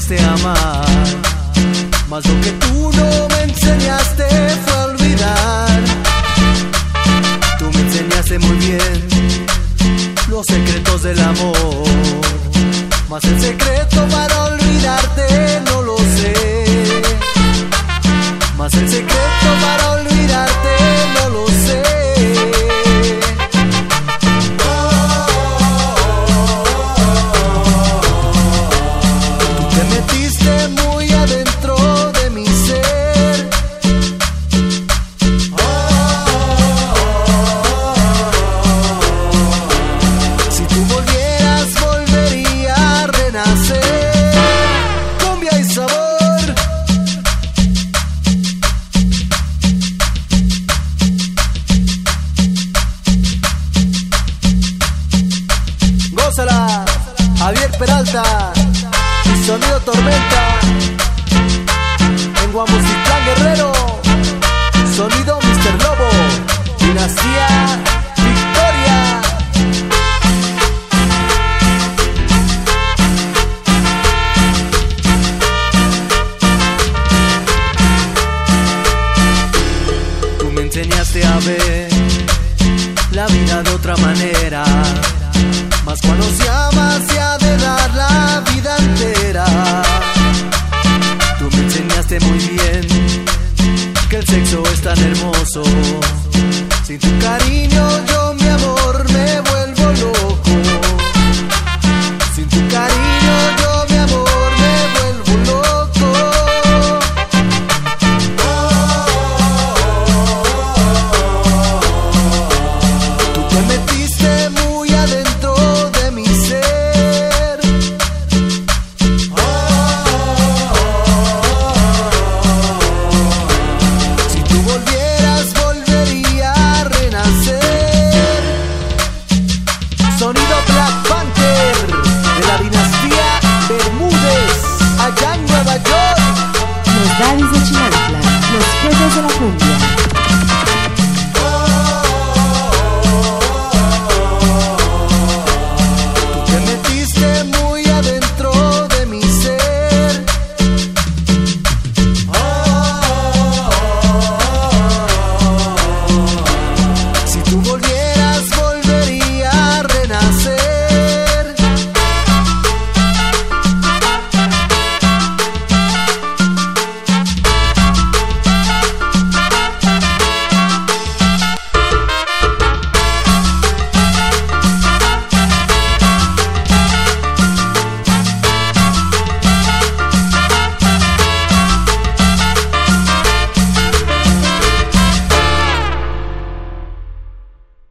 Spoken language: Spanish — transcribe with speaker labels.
Speaker 1: enseñaste a amar, mas lo que tú no me enseñaste fue a olvidar. Tú me enseñaste muy bien los secretos del amor, mas el secreto para olvidarte no lo sé. Mas el secreto para olvidarte no lo sé. Tú te metiste muy adentro de mi ser. Si tú volvieras, volvería a renacer. Cumbia y sabor. Gózala, Javier Peralta, Sonido Tormenta, en Guamucitlán Guerrero, sonido Mr. Lobo, Dinastía Victoria. Tú me enseñaste a ver la vida de otra manera, mas cuando se ama se ha de dar la vida entera. Tú me enseñaste muy bien que el sexo es tan hermoso,